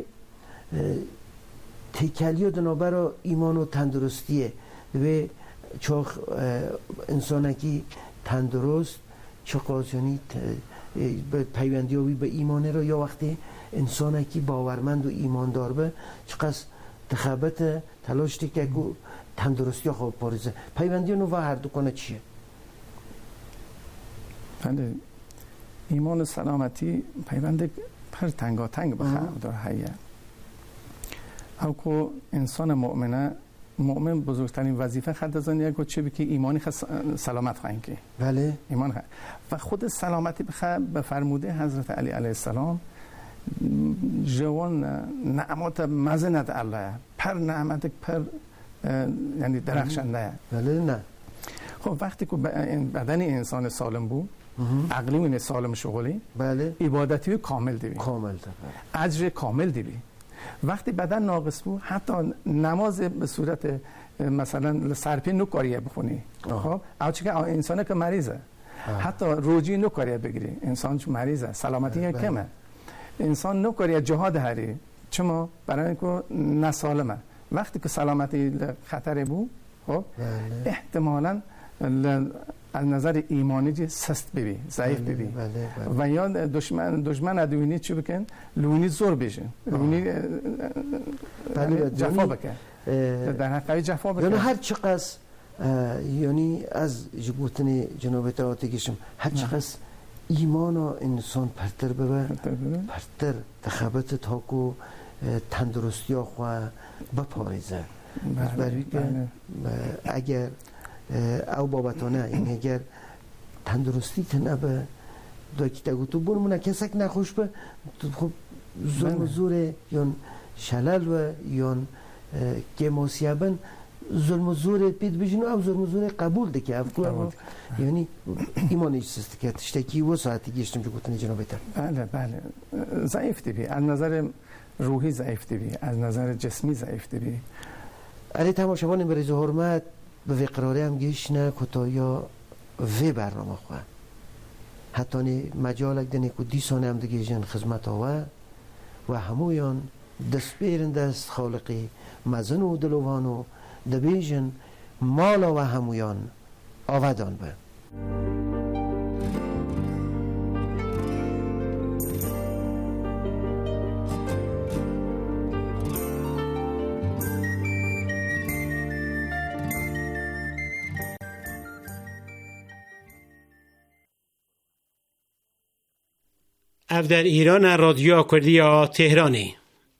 تکلیه دنابرا ایمان و تندرستیه دوی چاخ انسانکی تندرست چه قاسیانی پیوندیابی به ایمانه را یا وقتی انسانکی باورمند و ایماندار به چقدر تخبت تلاش که تندرستی خواب پاریزه پیوندی نو و هر دو کنه چیه؟ بله ایمان و سلامتی پیوند پر تنگا تنگ بخواه داره حیه او که انسان مؤمن بزرگترین وظیفه خد از آن یک چه بکی ایمانی سلامت خواهیم که بله ایمان خواهیم و خود سلامتی بخواه به فرموده حضرت علی علیه السلام جوان نعمت مزنت الله پر نعمت پر یعنی درخشنده بله نه خب وقتی که بدن انسان سالم بود عقلی سالم شغلی بله عبادتی کامل دیوی کامل اجر کامل دیوی وقتی بدن ناقص بود حتی نماز به صورت مثلا سرپی نکاریه بخونی خب او چه که انسانه که مریضه حتی روجی نکاریه بگیری انسان چون مریضه سلامتی کمه انسان نکاریه جهاد هری چما برای اینکه نسالمه وقتی که سلامتی خطر بود خب احتمالاً از نظر ایمانی سست ببی ضعیف ببی و یا دشمن ادوینی چی بکن لونی زور بشه لونی جفا بکن در حقیقت جفا بکن یعنی هر چقدر یعنی از جگوتن جناب تعالی گشم هر چقدر ایمان انسان پرتر ببه پرتر تخبت تاکو تندرستی خواه بپاریزه برای که اگر او بابتانه این اگر تندرستی تنبه داکی تگو تو برمونه کسک نخوش به خب ظلم زور یا شلل و یا گماسیابن ظلم زور پید بجنو او ظلم زور قبول ده که افکو یعنی ایمانش سست که تشتکی و ساعتی گشتم جو گوتنی جنابتر بله ضعیف دیبی از نظر روحی ضعیف دیبی از نظر جسمی ضعیف دیبی علی تماشاوان بریز حرمت به وقراره هم گیشنه کتایا وی برنامه خواه حتی نی مجالک دنی که دیسانه هم دگیشن خدمت آوه و همویان دست بیرن دست خالقی مزن و دلوانو دبیجن مالا و همویان آودان به اف در ایران رادیو کردیا تهرانی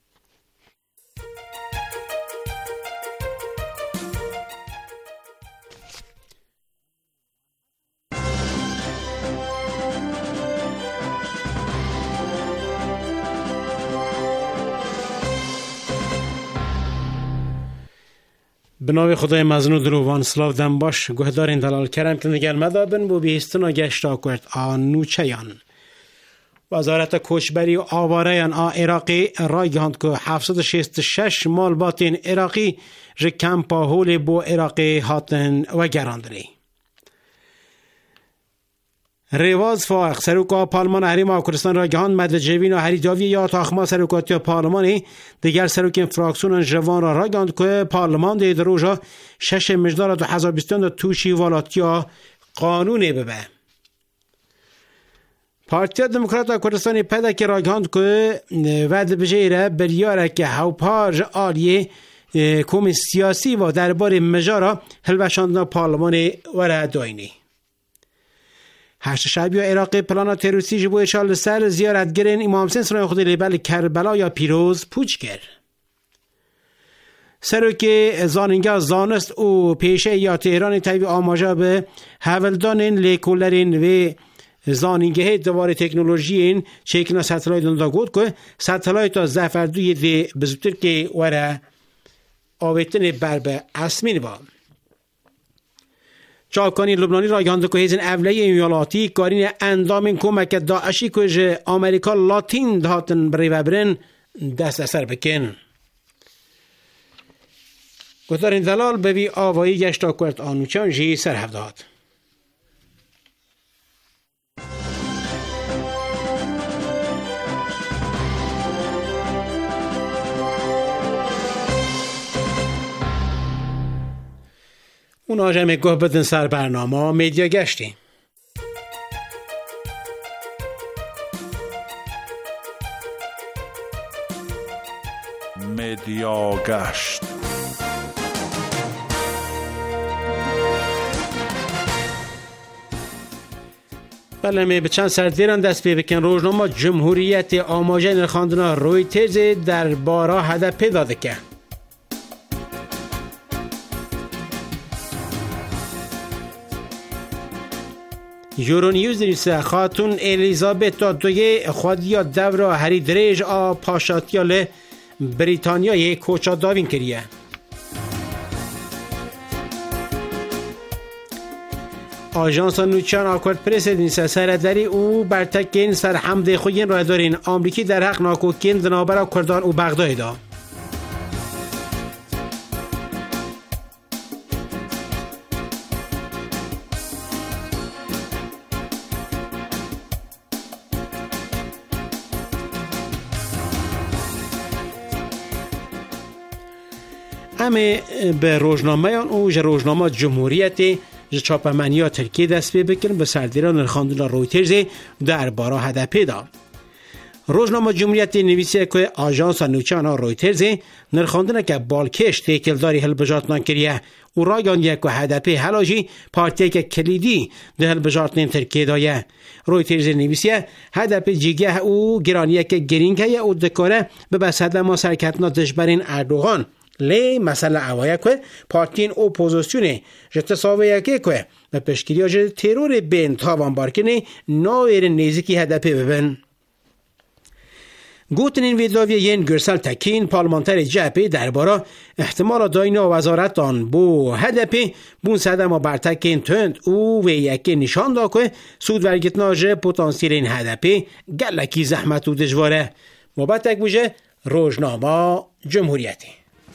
بناوی خدای مزنو دلوان سلاو دم باش گهدارین دلال کرم که نگر مدابن بو بیستنا گشتا کرد آنو چیان وزارت کوچبری و آوارهان عراقی رای گهاند که 766 مال باتین عراقی ج کمپا هول بو عراقی هاتن و گراندنی. ریواز فاق سروکا پارلمان اهریما کردستان رای گهاند مدل جوین و هریداوی یا تاخما سروکاتی پارلمانی دیگر سروکین فراکسیون جوان را رای گهاند که پارلمان دی دروژا 6 مجدار 2022 توشی والاتیا قانونی ببه. پارتی دموکرات کردستانی پیدا که راگهاند که وعده بجیره بریاره که هاوپارج آلیه کوم سیاسی و درباره مجارا هلوشاندنا پارلمان وره داینی. هشت شعبی و عراقی پلانا تروریستی جبوی شال سر زیارت گرین امام حسین سرای خود لیبل کربلا یا پیروز پوچ کرد. سرو که زانینگا زانست و پیشه یا تهران تایوی آماجا به حولدانین لیکولرین و زانینگه دواره تکنولوژی این شکلنا ساتلایت دا گود که ساتلایت زفردوی دی بزرگتر که وره آویتن بربه اسمین با چاکانی لبنانی را گاند که هیزن اولیه ایالاتی کارین اندام کمک داعشی که آمریکا لاتین دهاتن بری وبرن دست اثر بکن. گذارین دلال به وی آوایی گشتا کرد آنوچان جی سر هفداد. اون آجمه گوه بدن سر برنامه میدیا گشتی. میدیا گشت. بله می به چند سردیران دست پی بکن. روزنامه جمهوریت آماجه نرخاندنا رویترز در بارا هدف داده که یورونیوز نویسه خاتون الیزابت دوی خودیا دورا هری دریج آ پاشاتیال بریتانیای کوچا داوین کریه. آژانس نوچان آکورد پرس نویسه سردری او برتکین سر حمد خوین را دارین آمریکی در حق ناکوکین دنابرا کردان و بغداد دا. همه به روزنامه او روزنامه جمهوریت چاپمنیا ترکیه دست پی بکن به سردیران نرخاندن رویترز در بارا هدف پیدا. روزنامه جمهوریت نویسه که آژانس نوچان رویترز نرخاندن که بالکش تیکلداری هلبجات کریه او را گاندیه که هدف حلاجی پارتی که کلیدی ده هلبجات ترکیه دایه. رویترز نویسه هدف جیگه او گرانیه که گرینگه او دکاره به بسد ما سرکتنا دشبرین اردوغان لی مسئله اوایه که پارتین اپوزیسیونه جت ساویه که به پشگیری جت ترور بین تاوان بارکنه ناویر نیزکی هدفه ببن. گوتنین ویدلاوی ین گرسل تکین پارلمانتر جهپی درباره احتمال داینا وزارتان بو هدفه بون سدم و برتکین تند او و یکی نشان دا که سود ورگتنا جه پوتانسیل این هدفه گلکی زحمت و دجواره. مبتک بوجه روزنامه جمهوریتی.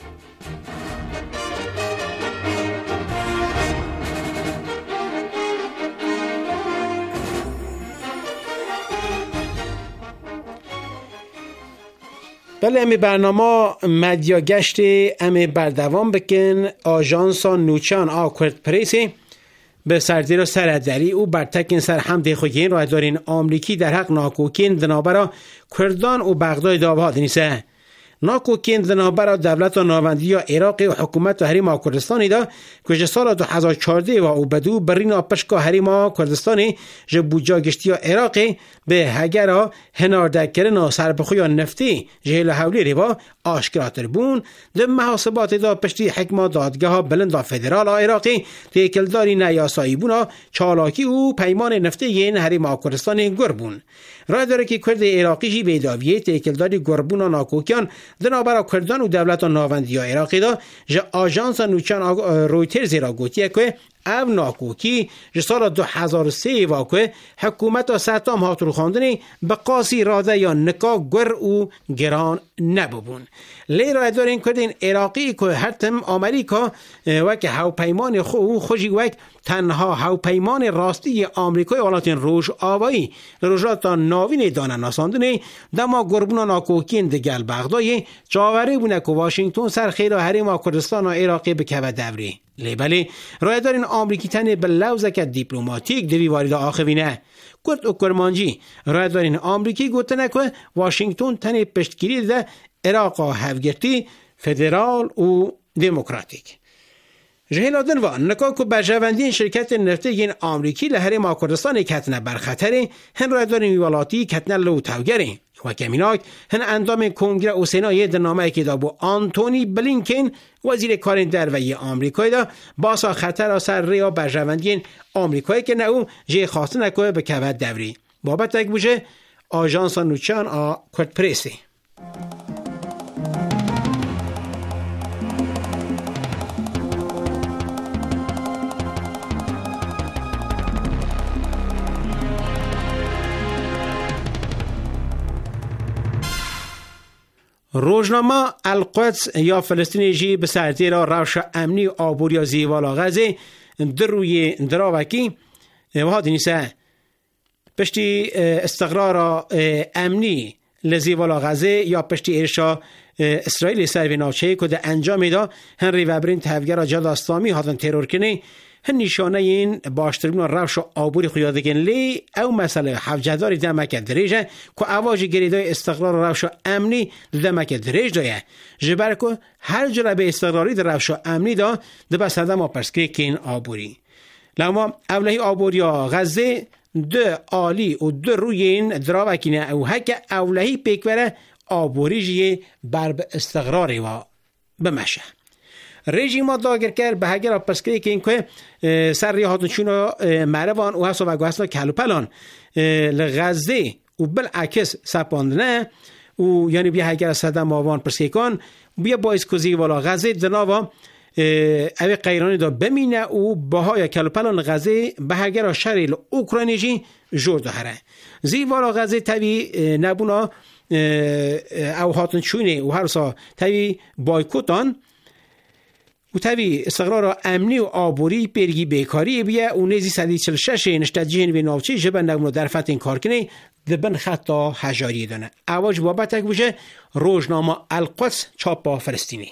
بله امی برنامه مدیا گشت امی بردوام بکن. آژانس نوچان آکورد پریسی به سردیر سردری او برتکین سر حمد خوگین را دارین آمریکی در حق ناکوکین دنابرا کردان و بغداد داواد نیسه. ناکوکین دنابرا دولت و ناوندی یا عراق و حکومت و حریم کردستانی دا که سال 2014 و او بدو برین پشکا حریم کردستانی جه بوجا گشتی یا عراق به هگرا هناردکرنا سربخوی نفتی جهل حولی ریوا آشکراتر بون ده محاسبات دا پشتی حکم دادگاه ها بلند فدرال عراقی تیکلداری نیاسایی بونا چالاکی و پیمان نفتی این حریم کردستانی گر بون. رای داره که کرد عراقی جی بیداویه تیکلداری گربون و ناکوکیان دنابرا کردان و دولت و ناوندی یا عراقی دا جه آژانس نوچان رویترز را گوتیه که او ناکوکی جه سال 2003 واقع حکومت و ستام هات رو خواندنی به قاسی راده یا نکا گر و گران نببون. لی رای دارین کردین عراقی که هر تم آمریکا وک هاوپیمان خوشی وک تنها هاوپیمان راستی آمریکای ولایتین روش آوایی روشات ناوین دانه ناساندنی دما گربون ناکوکین دگل بغدای جاوری بونه که واشنگتن سر خیر و حریم کردستان و عراقی بکوه دوری. لیبلی رای دارین آمریکی تنه به لوزک دیپلماتیک دوی وارد آخوینه. کرد و کرمانجی رای دارین آمریکی گوتنه که واشنگتن تنه پشتگیری ده عراق و هفگرتی فدرال و دموکراتیک. جهلادن و نکا که برجواندین شرکت نفتی این آمریکی لحریم کردستان کتنه برخطره هن رای دارین ویوالاتی کتنه لو توگره و کمیناک هن اندام کنگره و سنای دنامه که دا بو آنتونی بلینکن وزیر کارین دروی آمریکای دا باسا خطر اثر ریا برجواندین آمریکایی که نه او جه خواسته نکوه به کود دوری. بابت تک بوجه آژانس نوچان کرد پریسی. روزنامه القدس یا فلسطین جی به سرتی را روش امنی آبوریا زیوالا غزه در روی دراوکی و ها دینیسه پشتی استقرار امنی لزیوالا غزه یا پشتی ارشا اسرائیل سروی ناچه که ده انجام دا هنری وبرین تفگر جد اسلامی هاتن ترور کنه هن نشانه این باشترین روش آبوری خویادگین لی او مسئله حفجداری دمک دریجه که اواج گریدای استقرار روش امنی دمک دریج دایه جبر که هر جره به استقراری در روش امنی دا ده بس هده ما پرسکری که این آبوری لما اولهی آبوریا غزه ده آلی و ده روی این دراوکینه او هک اولهی پیکوره آبوری جیه بر به استقراری و بمشه رژیم داگر کرد به هگر پسکری که این که سر ریاحتون چونو مروان و حساب و حساب کلوپلان لغزه و بالعکس سپاندنه و یعنی بیا هگر صدم آوان پسکری کن بیا باعث کزی والا غزه دناوا اوی قیرانی دا بمینه و باهای کلوپلان غزه به هگر شریل اوکراینیجی جور دهره زی والا غزه تبی نبونا او هاتون چونه و هر سا تبی بایکوتان و تبی استقرار امنی و آبوری برگی بیکاری بیا و نیزی 146 نشتجین به ناوچی جبن نبونو در فتح این کار کنه دبن خطا هجاری دانه اواج بابتک بوشه روزنامه القدس چاپا فلسطینی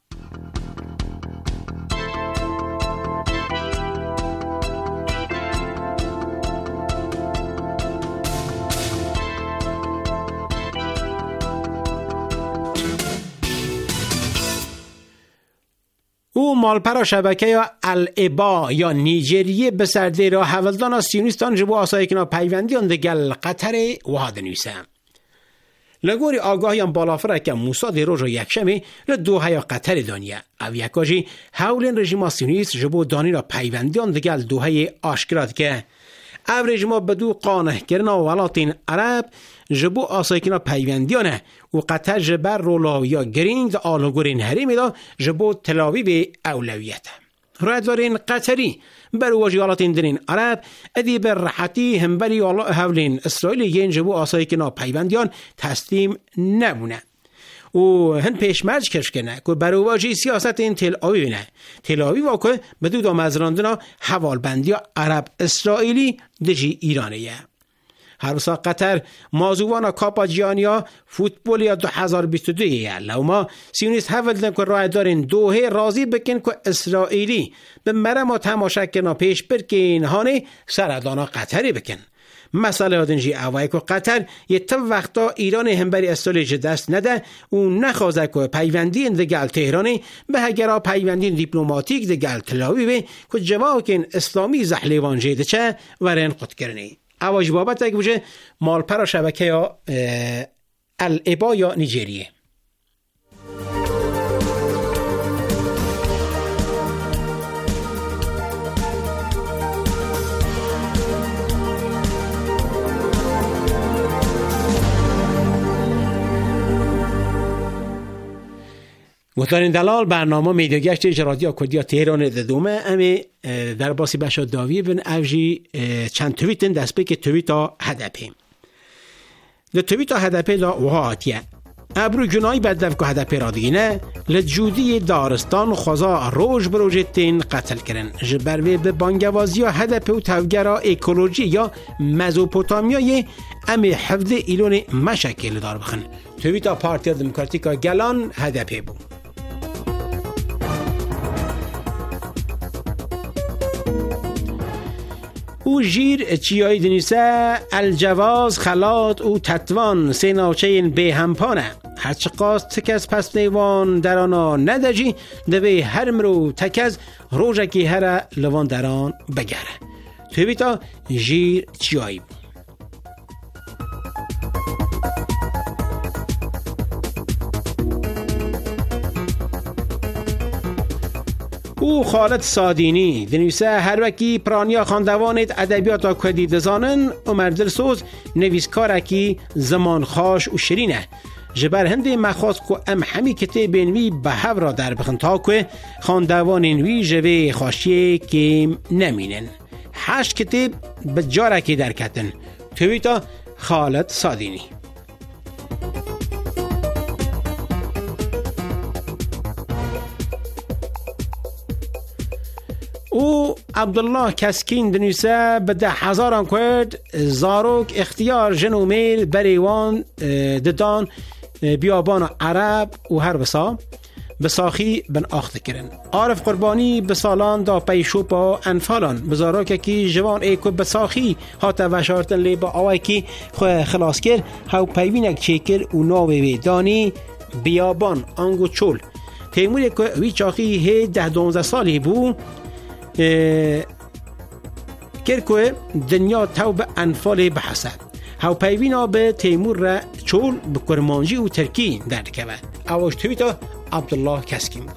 او مالپرا شبکه یا الابا یا نیجریه به سرده را حولدان سیونیستان جبو آسایی کنا پیوندیان دگل قطر وحاد نویسه. لگوری آگاهیان بالافره که موساد روز و یکشمی لدوها یا قطر دانیه. او یکاجی حولین رژیم سیونیست جبو دانی را پیوندیان دگل دوهای آشکرات که او رژیم بدو قانه کرنا و ولاتین عرب جبو آسایکینا پیوندیانه و قطر جبر رولا یا گرینگ دا آلوگورین حریمی دا جبو تلاوی به اولویت رادوارین قطری بر واجیالاتین درین عرب ادی بر راحتی هم بری هولین اسرائیلی ین جبو آسایکینا پیوندیان تسلیم نبونه و هن پیشمرج کش کنه که برواجی سیاست این تل آوی نه تل آوی واقع بدو دا مزراندنا حوالبندی عرب اسرائیلی دجی ایرانیه هر سا قطر موضوعانا کاپا جیانیا فوتبولیا 2022 لوما سیونیست حولدن که راه دارین دوه راضی بکن که اسرائیلی به مرما تماشا کنا پیش برکن هانه سردانا قطری بکن مسئله هادنجی اوای که قطر یه تا وقتا ایران همبری استراتژی دست نده و نخوازه که پیوندی دگل تهرانی به هگرا پیوندی دیپلماتیک دگل تلاوی که جواکن اسلامی زحلیوان جیده چه ورین قد کرنی اواج بابت اگه بوشه مالپرا شبکه یا الابا یا نیجریه مطلعین دلال برنامه میدیگشت اجرادی کردیا تهران دومه امی در باسی بشا داوی بن اوجی چند تویتن دست به که تویتا هدپی ده تویتا هدپی دا وحاتیه ابرو جنایی بدف که هدپی را دیگنه لجودی دارستان خوزا روش بروجتین قتل کرن جبروی به بانگوازی و هدپی و توگرا اکولوژی یا مزوپوتامیای امی حفظ ایلون مشکل دار بخن تویتا پارتی دموکراتیکا گلان هدپی بود او جیر چیایی دنیسه الجواز خلات او تطوان سیناچه این به همپانه هرچه قاست تکز پس نیوان در آنا ندجی دوی هر مرو تکز روژکی هر لوان در آن بگره توی تا جیر چیایی او خالد سادینی دنویسه هر وکی پرانیا خاندوانت ادبیات کدی دزانن عمر دلسوز نویسکارکی زمان خاش و شرینه جبر هنده مخواست که ام همی کتاب نوی به هف را در بخن تا که خاندوان نوی جوه خاشیه کم نمینن 8 کتاب به جارکی در کتن تویتا خالد سادینی او عبدالله کسکین دنیسه به 10,000 کرد زاروک اختیار جنومیل بریوان ددان بیابان عرب و هر بسا بساخی بن آخت کرن. عارف قربانی بسالان دا پیشو با انفالان بزاروک کی جوان ایکو بساخی هاتا وشارتن لی با آوائی کی خلاص کر هاو پیوینک چیکر و ناوی دانی بیابان آنگو چول تیموری که وی چاقی 10-12 سالی بو کرکوه دنیا تو به انفال بحثه هاو پیوینا به تیمور را چول به کرمانجی و ترکی درد که اواش تویتا عبدالله کسکین بود.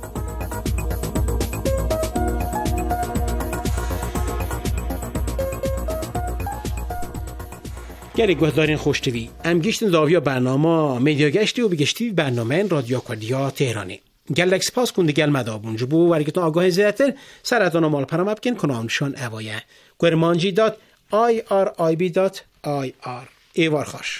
گره گوهدارین خوشتوی ام گشتن داویا برنامه میدیا گشتی و بگشتی برنامه رادیو کردیا تهرانی گلک سپاس کنده گل مدابون جبو ورگتون آگاه زیادتر سرطان و مال پرام ابکن کنامشان اوایه گرمانجی.irib.ir ایوار خوش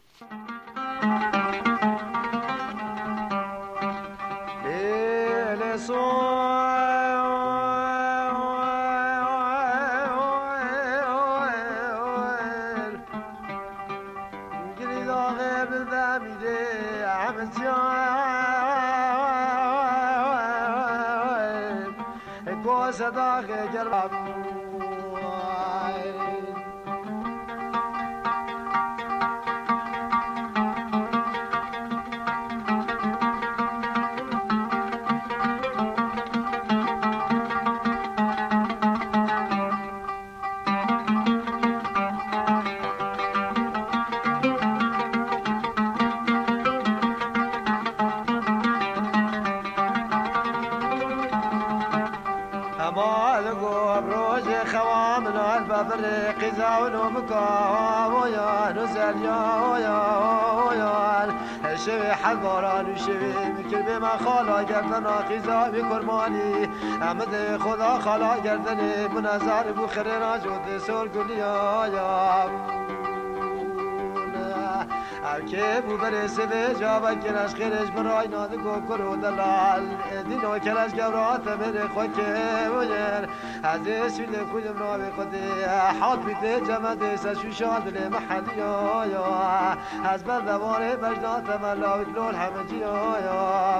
شوی حل باران و شوی میکر به من خالا گردن آخیزا بی کرمانی احمد خدا خالا گردن بنظر بو خیره ناجود سر گلی آیا که بو برسه به جا کرش خیرش برای ناده گو کرو دلال دینو کرش گورات بره خود که بویر از اسفیل کودم را به خودی حاد بیده جمعه سشوشان دل محلی آیا از بردوار بجنات ملاوی دلول همه جی آیا